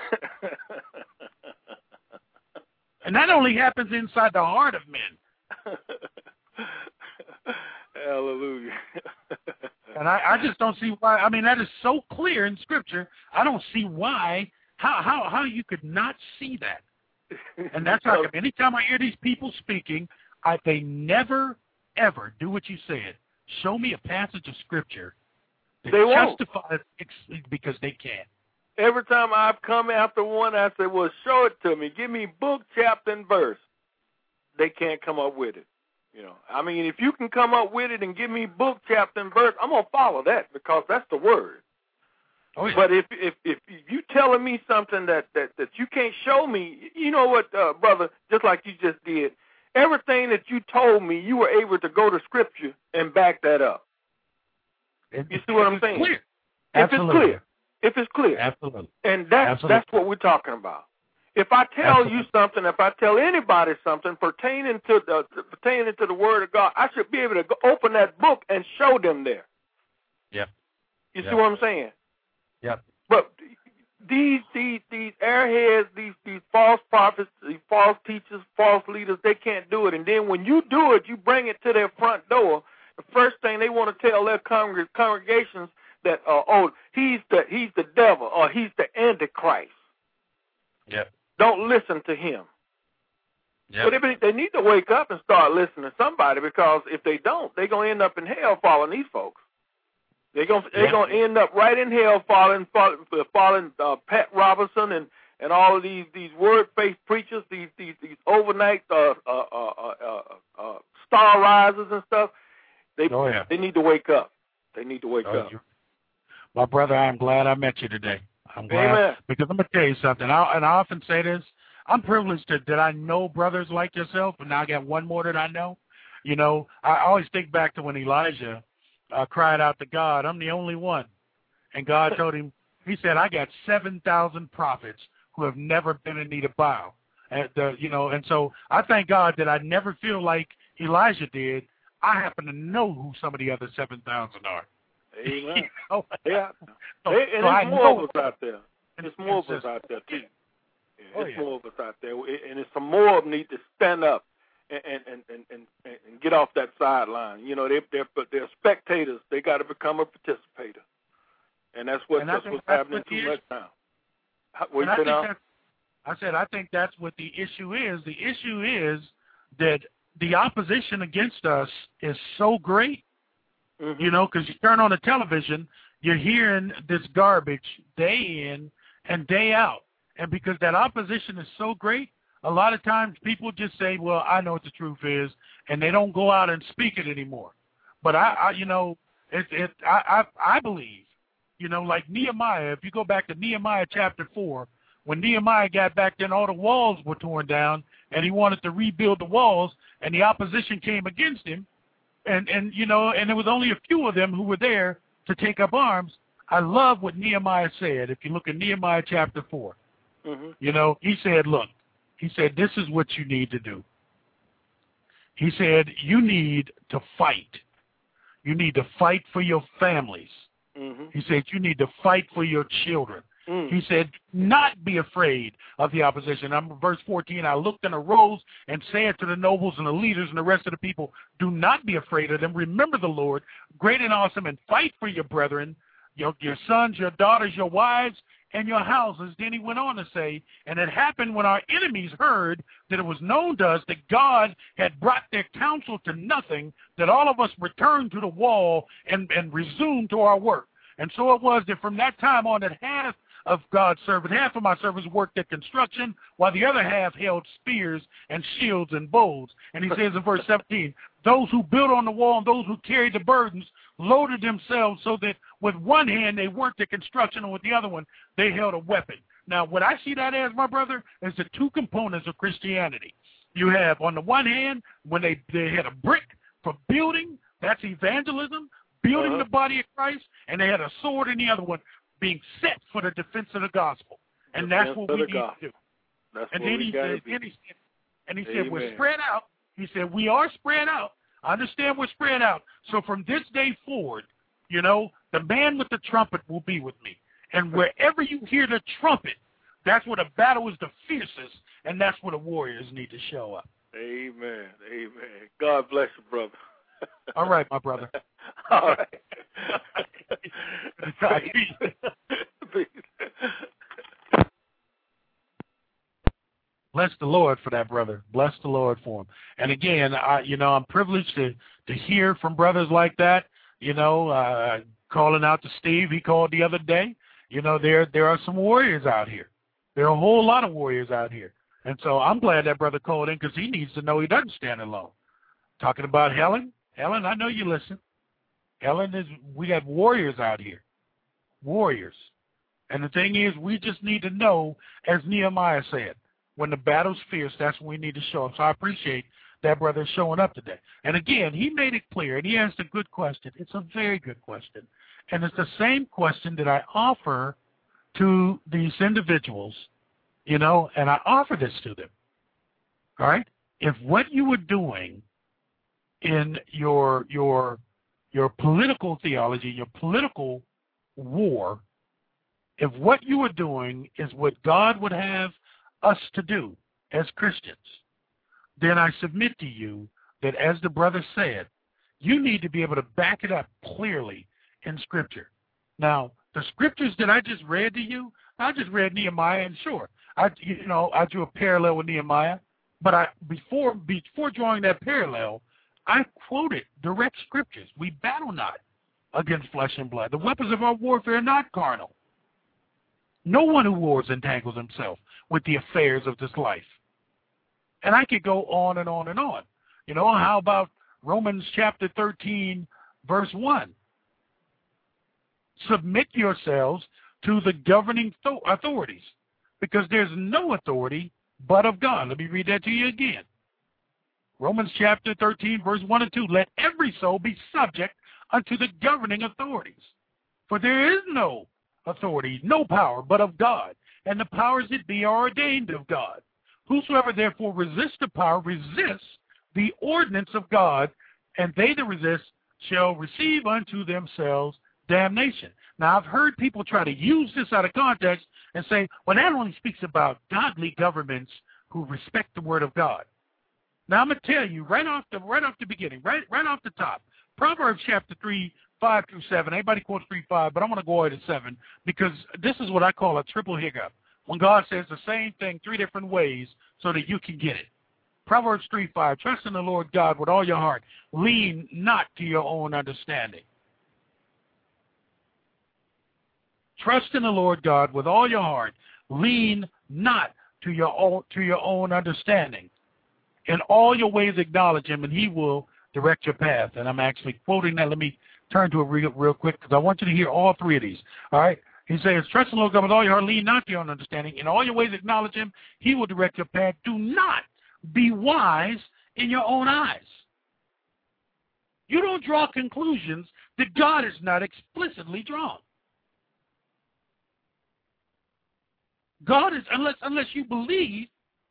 And that only happens inside the heart of men. Hallelujah. And I just don't see why. I mean, that is so clear in Scripture. I don't see why How you could not see that? And that's how anytime I hear these people speaking, they never, ever do what you said. Show me a passage of Scripture that justifies because they can't. Every time I've come after one, I say, well, show it to me. Give me book, chapter, and verse. They can't come up with it. You know, I mean, if you can come up with it and give me book, chapter, and verse, I'm going to follow that because that's the word. Oh, yeah. But if you telling me something that you can't show me, you know what, brother, just like you just did, everything that you told me, you were able to go to Scripture and back that up. You see what I'm saying? Clear. If it's clear. Absolutely. And that's what we're talking about. If I tell you something, if I tell anybody something pertaining to the Word of God, I should be able to open that book and show them there. Yeah. You see what I'm saying? Yep. But these airheads, these false prophets, these false teachers, false leaders, they can't do it. And then when you do it, you bring it to their front door. The first thing they want to tell their congregations that he's the devil or he's the Antichrist. Yep. Don't listen to him. Yep. But they need to wake up and start listening to somebody, because if they don't, they're going to end up in hell following these folks. They're going to end up right in hell following Pat Robertson and all of these word-based preachers, these overnight star risers and stuff. They need to wake up. They need to wake up. My brother, I'm glad I met you today. I'm glad. Amen. Because I'm going to tell you something. I often say this. I'm privileged that I know brothers like yourself, but now I got one more that I know. You know, I always think back to when Elijah cried out to God, I'm the only one. And God told him, he said, I got 7,000 prophets who have never been in need of Baal. And so I thank God that I never feel like Elijah did. I happen to know who some of the other 7,000 are. Amen. Yeah. And there's more of us out there. There's more of us out there, too. There's more of us out there. And there's some more of them need to stand up and get off that sideline. You know, they're spectators. They got to become a participator. And that's what's happening too much now. I think that's what the issue is. The issue is that the opposition against us is so great, you know, because you turn on the television, you're hearing this garbage day in and day out. And because that opposition is so great, a lot of times people just say, well, I know what the truth is, and they don't go out and speak it anymore. But I believe, you know, like Nehemiah, if you go back to Nehemiah chapter 4, when Nehemiah got back then, all the walls were torn down, and he wanted to rebuild the walls, and the opposition came against him, and there was only a few of them who were there to take up arms. I love what Nehemiah said. If you look at Nehemiah chapter 4, you know, he said, look, he said, this is what you need to do. He said, you need to fight. You need to fight for your families. He said, you need to fight for your children. He said, not be afraid of the opposition. Verse 14, I looked and arose and said to the nobles and the leaders and the rest of the people, do not be afraid of them. Remember the Lord, great and awesome, and fight for your brethren, your sons, your daughters, your wives, and your houses. Then he went on to say, and it happened when our enemies heard that it was known to us that God had brought their counsel to nothing, that all of us returned to the wall and resumed to our work. And so it was that from that time on, that half of my servants worked at construction, while the other half held spears and shields and bows. And he says in verse 17, those who built on the wall and those who carried the burdens loaded themselves so that with one hand they worked at construction and with the other one they held a weapon. Now, what I see that as, my brother, is the two components of Christianity. You have, on the one hand, when they had a brick for building, that's evangelism, building the body of Christ, and they had a sword in the other one being set for the defense of the gospel. And that's what we need to do. And then he said, we're spread out. He said, we are spread out. I understand we're spread out. So from this day forward, you know, the man with the trumpet will be with me. And wherever you hear the trumpet, that's where the battle is the fiercest, and that's where the warriors need to show up. Amen. Amen. God bless you, brother. All right, my brother. All right. Bless the Lord for that, brother. Bless the Lord for him. And again, I'm privileged to hear from brothers like that. Calling out to Steve, he called the other day. There are some warriors out here. There are a whole lot of warriors out here. And so I'm glad that brother called in because he needs to know he doesn't stand alone. Talking about Helen. Helen, I know you listen. We got warriors out here. Warriors. And the thing is, we just need to know, as Nehemiah said, when the battle's fierce, that's when we need to show up. So I appreciate that brother showing up today. And again, he made it clear, and he asked a good question. It's a very good question. And it's the same question that I offer to these individuals, and I offer this to them. All right? If what you were doing in your political theology, your political war, if what you were doing is what God would have us to do as Christians, then I submit to you that, as the brother said, you need to be able to back it up clearly in Scripture. Now, the scriptures that I just read to you, I just read Nehemiah, and sure, I drew a parallel with Nehemiah, but before drawing that parallel, I quoted direct scriptures. We battle not against flesh and blood. The weapons of our warfare are not carnal. No one who wars entangles himself with the affairs of this life. And I could go on and on and on. How about Romans chapter 13, verse 1? Submit yourselves to the governing authorities, because there's no authority but of God. Let me read that to you again. Romans chapter 13, verse 1 and 2. Let every soul be subject unto the governing authorities. For there is no authority, no power, but of God. And the powers that be are ordained of God. Whosoever therefore resists the power resists the ordinance of God, and they that resist shall receive unto themselves damnation. Now, I've heard people try to use this out of context and say, well, that only speaks about godly governments who respect the word of God. Now, I'm going to tell you right off the beginning, right off the top, Proverbs chapter 3, 5 through 7. Everybody quotes 3:5, but I'm going to go ahead to 7 because this is what I call a triple hiccup. When God says the same thing 3 different ways so that you can get it. Proverbs 3:5, trust in the Lord God with all your heart. Lean not to your own understanding. Trust in the Lord God with all your heart. Lean not to your own understanding. In all your ways acknowledge him, and he will direct your path. And I'm actually quoting that. Let me turn to it real quick because I want you to hear all 3 of these. All right? He says, trust in the Lord God with all your heart. Lean not to your own understanding. In all your ways acknowledge him. He will direct your path. Do not be wise in your own eyes. You don't draw conclusions that God is not explicitly drawn. God is, unless you believe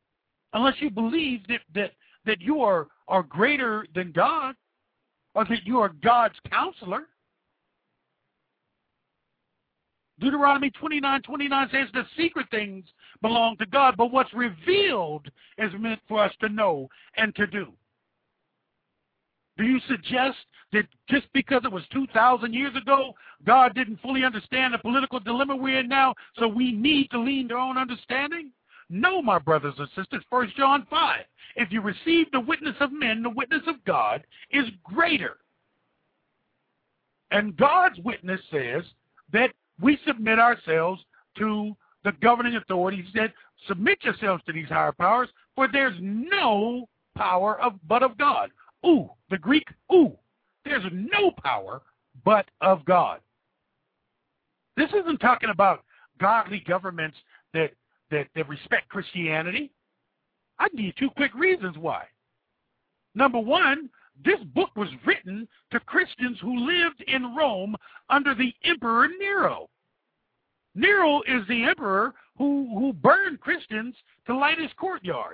that you are greater than God, or that you are God's counselor. Deuteronomy 29:29 says the secret things belong to God, but what's revealed is meant for us to know and to do. Do you suggest that just because it was 2,000 years ago, God didn't fully understand the political dilemma we're in now, so we need to lean to our own understanding? No, my brothers and sisters, 1 John 5. If you receive the witness of men, the witness of God is greater. And God's witness says that we submit ourselves to the governing authorities, that submit yourselves to these higher powers, for there's no power but of God. Ooh, the Greek, ooh. There's no power but of God. This isn't talking about godly governments that respect Christianity. I can give you 2 quick reasons why. Number 1, this book was written to Christians who lived in Rome under the Emperor Nero. Nero is the emperor who burned Christians to light his courtyard.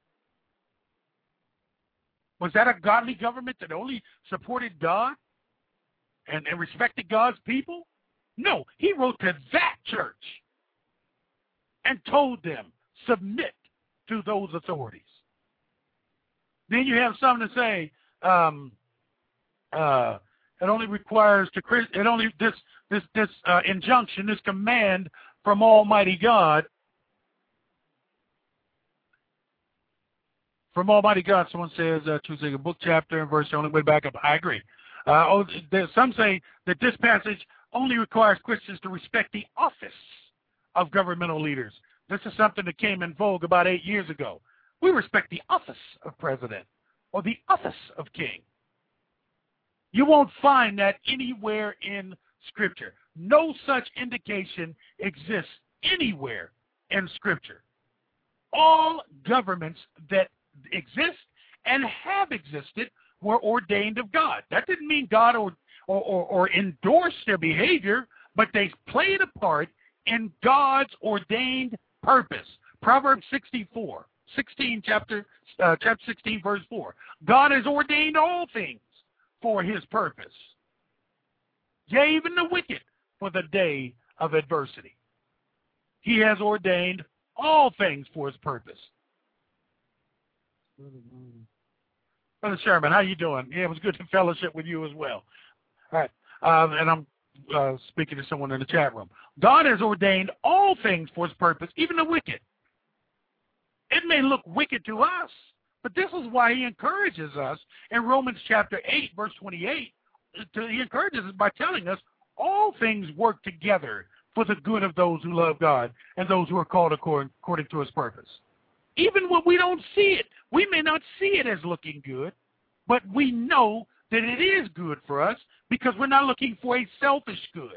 Was that a godly government that only supported God and respected God's people? No, he wrote to that church and told them, submit to those authorities. Then you have some that say, it only requires this injunction, this command from Almighty God from Almighty God. Someone says, choosing a book, chapter, and verse, the only way back up. I agree. Some say that this passage only requires Christians to respect the office of governmental leaders. This is something that came in vogue about 8 years ago. We respect the office of president or the office of king. You won't find that anywhere in Scripture. No such indication exists anywhere in Scripture. All governments that exist and have existed were ordained of God. That didn't mean God or endorsed their behavior, but they played a part in God's ordained purpose. Proverbs 16, chapter 16, verse 4. God has ordained all things for his purpose. Yea, even the wicked for the day of adversity. He has ordained all things for his purpose. Brother Sherman, how you doing? Yeah, it was good to fellowship with you as well. All right, and I'm speaking to someone in the chat room. God has ordained all things for his purpose, even the wicked. It may look wicked to us, but this is why he encourages us in Romans chapter 8, verse 28. He encourages us by telling us all things work together for the good of those who love God and those who are called according to his purpose. Even when we don't see it, we may not see it as looking good, but we know that it is good for us because we're not looking for a selfish good.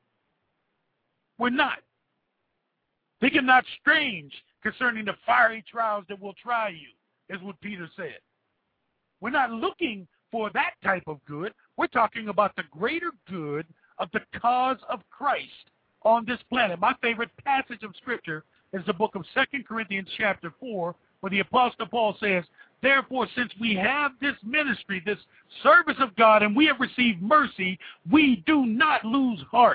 We're not. Thinking not strange concerning the fiery trials that will try you, is what Peter said. We're not looking for that type of good. We're talking about the greater good of the cause of Christ on this planet. My favorite passage of Scripture is the book of 2 Corinthians chapter 4, where the Apostle Paul says, therefore, since we have this ministry, this service of God, and we have received mercy, we do not lose heart.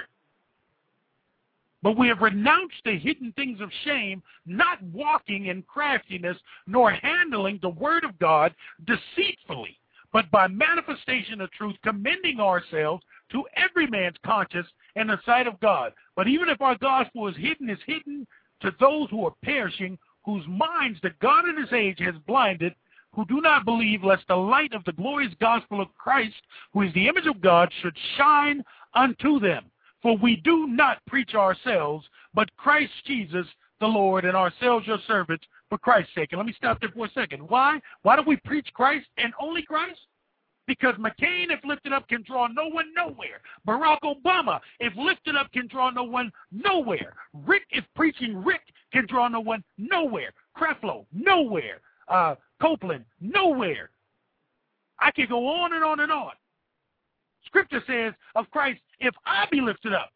But we have renounced the hidden things of shame, not walking in craftiness, nor handling the word of God deceitfully, but by manifestation of truth, commending ourselves to every man's conscience in the sight of God. But even if our gospel is hidden to those who are perishing, whose minds the God in this age has blinded, who do not believe, lest the light of the glorious gospel of Christ, who is the image of God, should shine unto them. For we do not preach ourselves, but Christ Jesus the Lord, and ourselves your servants for Christ's sake. And let me stop there for a second. Why? Why do we preach Christ and only Christ? Because McCain, if lifted up, can draw no one nowhere. Barack Obama, if lifted up, can draw no one nowhere. Rick, if preaching Rick, can draw no one nowhere. Creflo, nowhere. Copeland, nowhere. I can go on and on and on. Scripture says of Christ, if I be lifted up,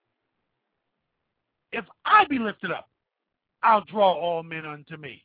I'll draw all men unto me.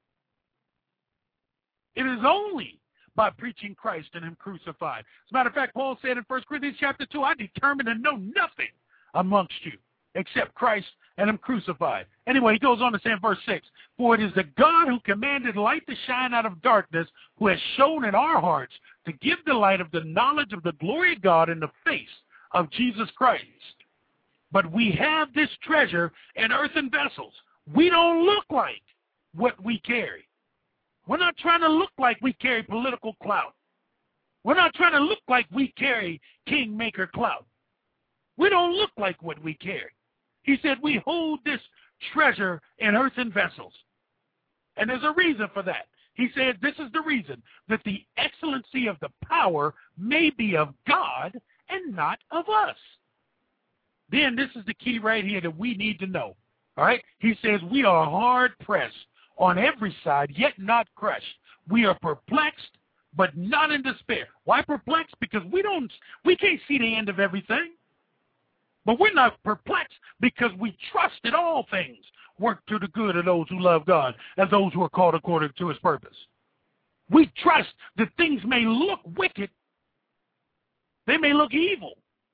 It is only by preaching Christ and him crucified. As a matter of fact, Paul said in 1 Corinthians chapter 2, I determined to know nothing amongst you except Christ and him crucified. Anyway, he goes on to say in verse 6, for it is the God who commanded light to shine out of darkness, who has shown in our hearts to give the light of the knowledge of the glory of God in the face of Jesus Christ. But we have this treasure in earthen vessels. We don't look like what we carry. We're not trying to look like we carry political clout. We're not trying to look like we carry kingmaker clout. We don't look like what we carry. He said we hold this treasure in earthen vessels. And there's a reason for that. He said this is the reason, that the excellency of the power may be of God and not of us. Then this is the key right here that we need to know. All right? He says we are hard pressed on every side, yet not crushed. We are perplexed, but not in despair. Why perplexed? Because we can't see the end of everything. But we're not perplexed because we trust that all things work to the good of those who love God and those who are called according to his purpose. We trust that things may look wicked. They may look evil.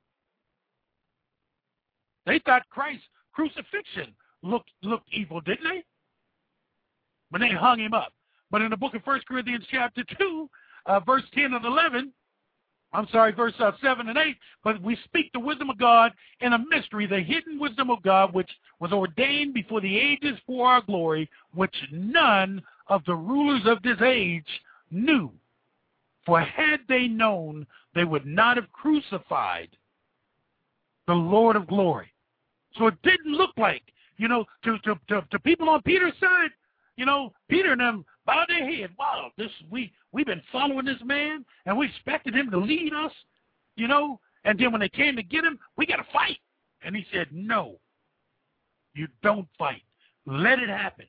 They thought Christ's crucifixion looked evil, didn't they? When they hung him up. But in the book of 1 Corinthians chapter 2, verse 10 and 11, verse 7 and 8, but we speak the wisdom of God in a mystery, the hidden wisdom of God, which was ordained before the ages for our glory, which none of the rulers of this age knew, for had they known, they would not have crucified the Lord of glory. So it didn't look like, to people on Peter's side, Peter and them bowed their head. Wow, we've been following this man, and we expected him to lead us, and then when they came to get him, we got to fight. And he said, no, you don't fight. Let it happen.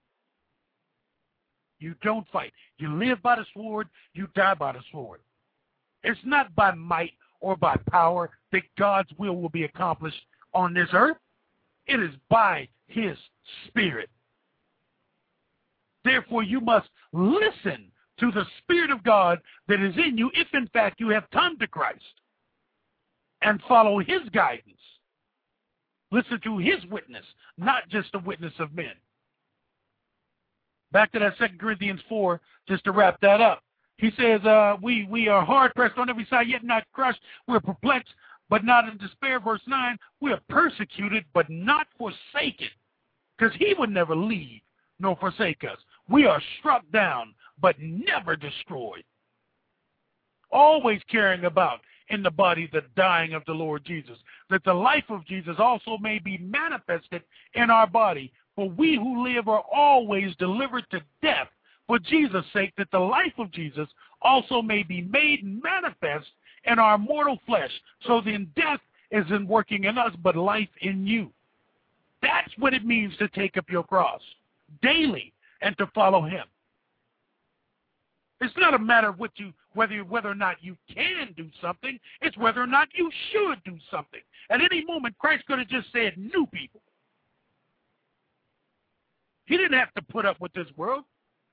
You don't fight. You live by the sword, you die by the sword. It's not by might or by power that God's will be accomplished on this earth. It is by his Spirit. Therefore, you must listen to the Spirit of God that is in you if, in fact, you have come to Christ, and follow his guidance. Listen to his witness, not just the witness of men. Back to that 2 Corinthians 4, just to wrap that up. He says, we are hard-pressed on every side, yet not crushed. We're perplexed, but not in despair. Verse 9, we are persecuted, but not forsaken, because he would never leave nor forsake us. We are struck down, but never destroyed. Always carrying about in the body the dying of the Lord Jesus, that the life of Jesus also may be manifested in our body. For we who live are always delivered to death for Jesus' sake, that the life of Jesus also may be made manifest in our mortal flesh. So then death isn't working in us, but life in you. That's what it means to take up your cross daily and to follow him. It's not a matter of whether or not you can do something. It's whether or not you should do something. At any moment, Christ could have just said, new people. He didn't have to put up with this world.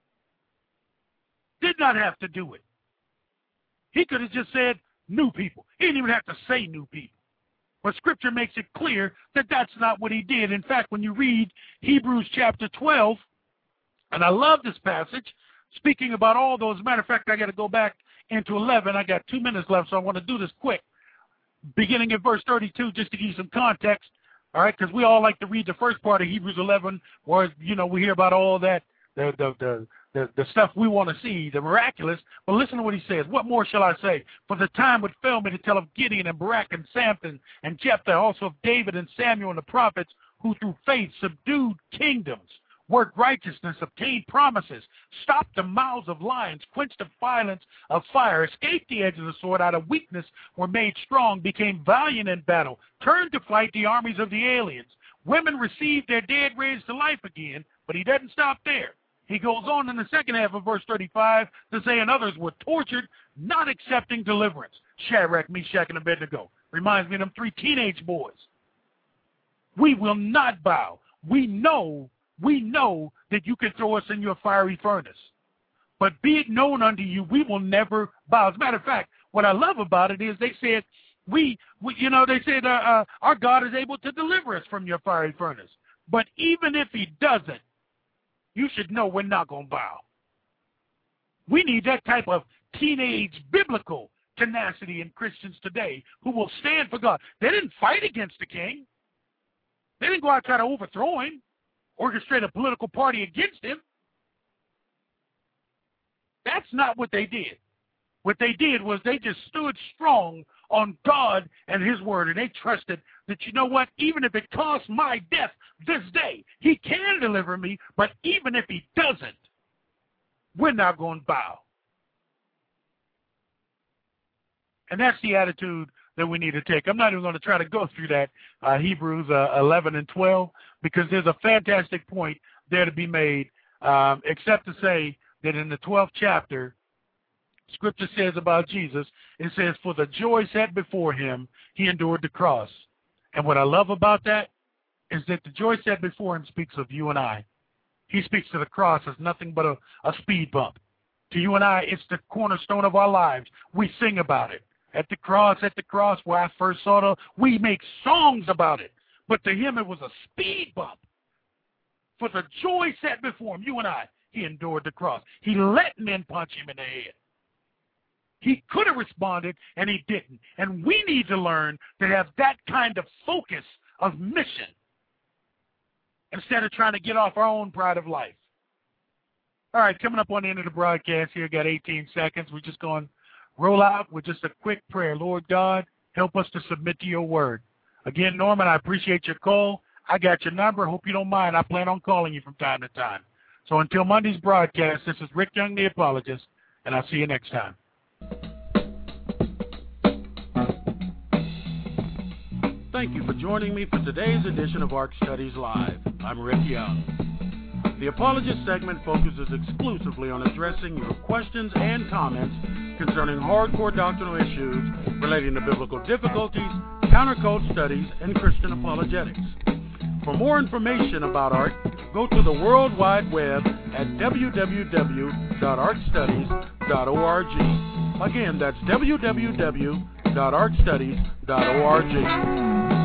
Did not have to do it. He could have just said, new people. He didn't even have to say new people. But Scripture makes it clear that that's not what he did. In fact, when you read Hebrews chapter 12, and I love this passage, speaking about all those. Matter of fact, I got to go back into 11. I got 2 minutes left, so I want to do this quick. Beginning at verse 32, just to give you some context, all right, because we all like to read the first part of Hebrews 11, where, we hear about all that, the stuff we want to see, the miraculous. But listen to what he says. What more shall I say? For the time would fail me to tell of Gideon and Barak and Samson and Jephthah, also of David and Samuel and the prophets, who through faith subdued kingdoms, worked righteousness, obtained promises, stopped the mouths of lions, quenched the violence of fire, escaped the edge of the sword, out of weakness were made strong, became valiant in battle, turned to flight the armies of the aliens. Women received their dead raised to life again, but he doesn't stop there. He goes on in the second half of verse 35 to say, and others were tortured, not accepting deliverance. Shadrach, Meshach, and Abednego. Reminds me of them 3 teenage boys. We will not bow. We know that you can throw us in your fiery furnace. But be it known unto you, we will never bow. As a matter of fact, what I love about it is they said, our God is able to deliver us from your fiery furnace. But even if he doesn't, you should know we're not going to bow. We need that type of teenage biblical tenacity in Christians today who will stand for God. They didn't fight against the king. They didn't go out and try to overthrow him, orchestrate a political party against him. That's not what they did. What they did was they just stood strong on God and his word, and they trusted that, even if it costs my death this day, he can deliver me, but even if he doesn't, we're not going to bow. And that's the attitude that we need to take. I'm not even going to try to go through that, Hebrews 11 and 12, because there's a fantastic point there to be made, except to say that in the 12th chapter, Scripture says about Jesus, it says, for the joy set before him, he endured the cross. And what I love about that is that the joy set before him speaks of you and I. He speaks to the cross as nothing but a speed bump. To you and I, it's the cornerstone of our lives. We sing about it. At the cross, where I first saw we make songs about it. But to him, it was a speed bump. For the joy set before him, you and I, he endured the cross. He let men punch him in the head. He could have responded, and he didn't. And we need to learn to have that kind of focus of mission instead of trying to get off our own pride of life. All right, coming up on the end of the broadcast here, got 18 seconds. We're just going to roll out with just a quick prayer. Lord God, help us to submit to your word. Again, Norman, I appreciate your call. I got your number. Hope you don't mind. I plan on calling you from time to time. So until Monday's broadcast, this is Rick Young, the apologist, and I'll see you next time. Thank you for joining me for today's edition of ARC Studies Live. I'm Rick Young. The Apologist segment focuses exclusively on addressing your questions and comments concerning hardcore doctrinal issues relating to biblical difficulties, countercult studies, and Christian apologetics. For more information about ARC, go to the World Wide Web at www.arcstudies.org. Again, that's www.arcstudies.org.